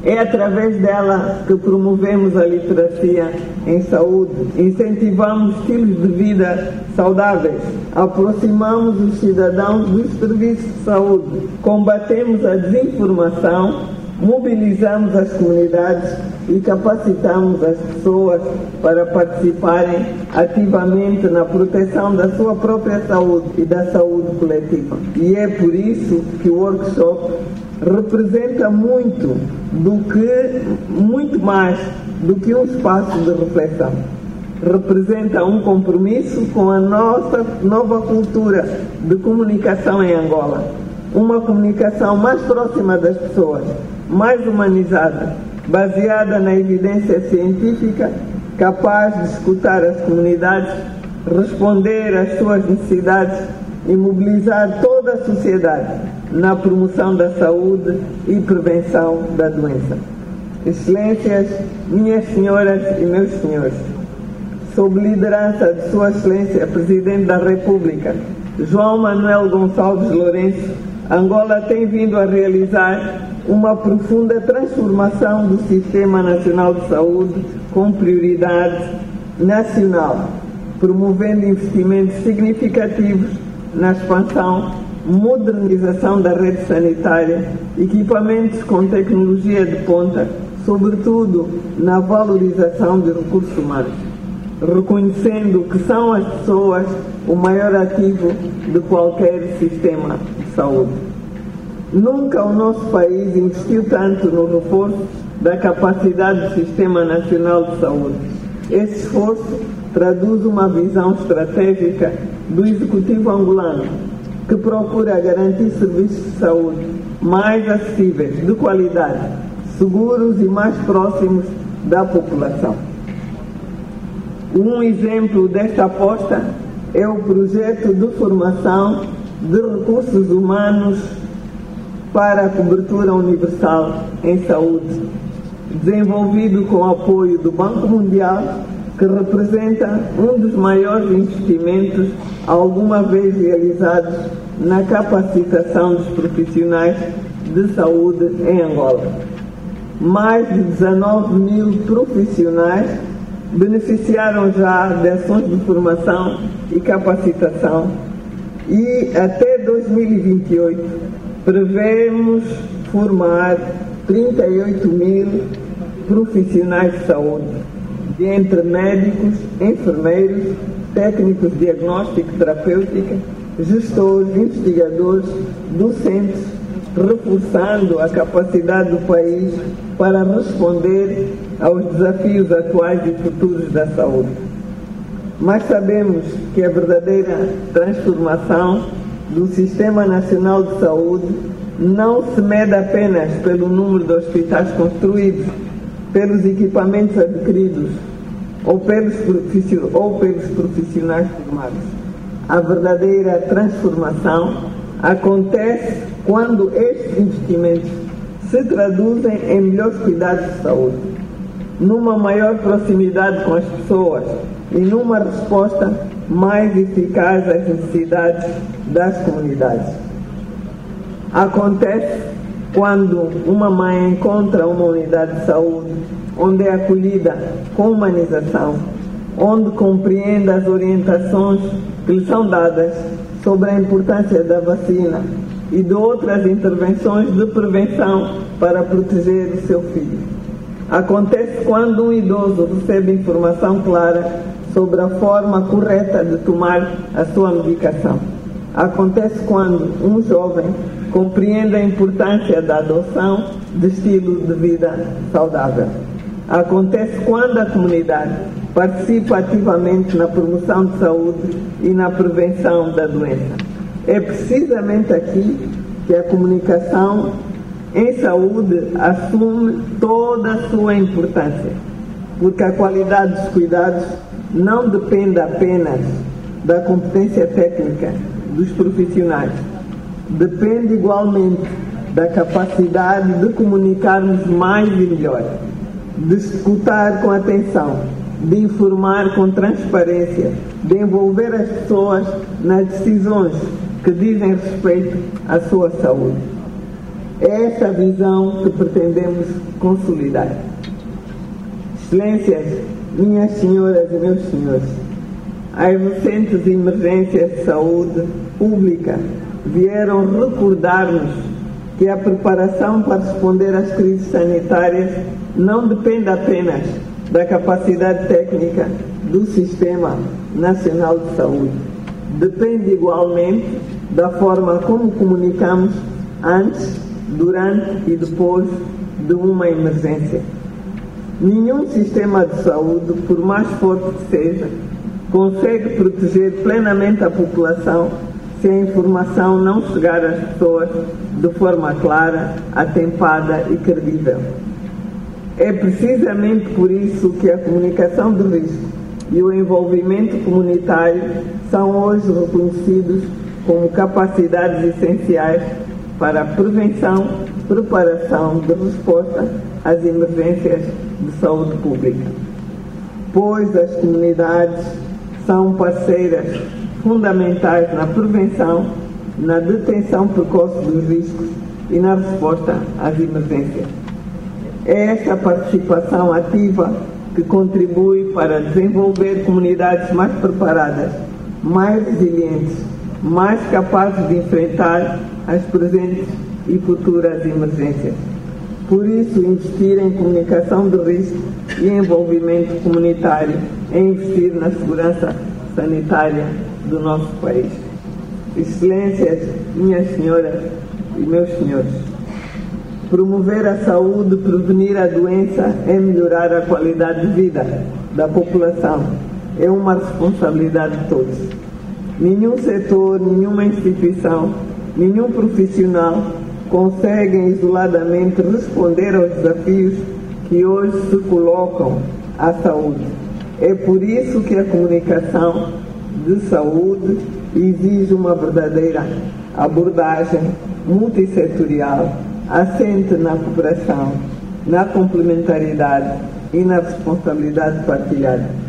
É através dela que promovemos a literacia em saúde, incentivamos estilos de vida saudáveis, aproximamos os cidadãos dos serviços de saúde, combatemos a desinformação, mobilizamos as comunidades e capacitamos as pessoas para participarem ativamente na proteção da sua própria saúde e da saúde coletiva. E é por isso que o workshop representa muito mais do que um espaço de reflexão. Representa um compromisso com a nossa nova cultura de comunicação em Angola. Uma comunicação mais próxima das pessoas, mais humanizada, baseada na evidência científica, capaz de escutar as comunidades, responder às suas necessidades e mobilizar toda a sociedade na promoção da saúde e prevenção da doença. Excelências, minhas senhoras e meus senhores, sob liderança de Sua Excelência Presidente da República, João Manuel Gonçalves Lourenço, Angola tem vindo a realizar uma profunda transformação do Sistema Nacional de Saúde com prioridade nacional, promovendo investimentos significativos na expansão, modernização da rede sanitária, equipamentos com tecnologia de ponta, sobretudo na valorização de recursos humanos, reconhecendo que são as pessoas o maior ativo de qualquer sistema de saúde. Nunca o nosso país investiu tanto no reforço da capacidade do Sistema Nacional de Saúde. Esse esforço traduz uma visão estratégica do Executivo angolano, que procura garantir serviços de saúde mais acessíveis, de qualidade, seguros e mais próximos da população. Um exemplo desta aposta é o projeto de formação de recursos humanos para a cobertura universal em saúde, desenvolvido com o apoio do Banco Mundial, que representa um dos maiores investimentos alguma vez realizados na capacitação dos profissionais de saúde em Angola. Mais de 19 mil profissionais beneficiaram já de ações de formação e capacitação e até 2028 prevemos formar 38 mil profissionais de saúde, entre médicos, enfermeiros, técnicos de diagnóstico e terapêutica, gestores, investigadores, docentes, reforçando a capacidade do país para responder aos desafios atuais e futuros da saúde. Mas sabemos que a verdadeira transformação do Sistema Nacional de Saúde não se mede apenas pelo número de hospitais construídos, pelos equipamentos adquiridos ou pelos profissionais formados. A verdadeira transformação acontece quando estes investimentos se traduzem em melhores cuidados de saúde, numa maior proximidade com as pessoas e numa resposta mais eficaz às necessidades das comunidades. Acontece quando uma mãe encontra uma unidade de saúde onde é acolhida com humanização, onde compreende as orientações que lhe são dadas sobre a importância da vacina e de outras intervenções de prevenção para proteger o seu filho. Acontece quando um idoso recebe informação clara sobre a forma correta de tomar a sua medicação. Acontece quando um jovem compreende a importância da adoção de estilo de vida saudável. Acontece quando a comunidade participa ativamente na promoção de saúde e na prevenção da doença. É precisamente aqui que a comunicação em saúde assume toda a sua importância, porque a qualidade dos cuidados não depende apenas da competência técnica dos profissionais, depende igualmente da capacidade de comunicarmos mais e melhor, de escutar com atenção, de informar com transparência, de envolver as pessoas nas decisões que dizem respeito à sua saúde. É esta visão que pretendemos consolidar. Excelências, minhas senhoras e meus senhores, as recentes emergências de saúde pública vieram recordar-nos que a preparação para responder às crises sanitárias não depende apenas da capacidade técnica do Sistema Nacional de Saúde. Depende igualmente da forma como comunicamos antes, durante e depois de uma emergência. Nenhum sistema de saúde, por mais forte que seja, consegue proteger plenamente a população se a informação não chegar às pessoas de forma clara, atempada e credível. É precisamente por isso que a comunicação de risco e o envolvimento comunitário são hoje reconhecidos como capacidades essenciais para a prevenção, preparação de resposta às emergências de saúde pública. Pois as comunidades são parceiras fundamentais na prevenção, na detenção precoce dos riscos e na resposta às emergências. É esta participação ativa que contribui para desenvolver comunidades mais preparadas, mais resilientes, mais capazes de enfrentar as presentes e futuras emergências. Por isso, investir em comunicação de risco e envolvimento comunitário é investir na segurança sanitária do nosso país. Excelências, minhas senhoras e meus senhores, promover a saúde, prevenir a doença é melhorar a qualidade de vida da população. É uma responsabilidade de todos. Nenhum setor, nenhuma instituição, nenhum profissional conseguem isoladamente responder aos desafios que hoje se colocam à saúde. É por isso que a comunicação de saúde exige uma verdadeira abordagem multissetorial, assente na cooperação, na complementaridade e na responsabilidade partilhada.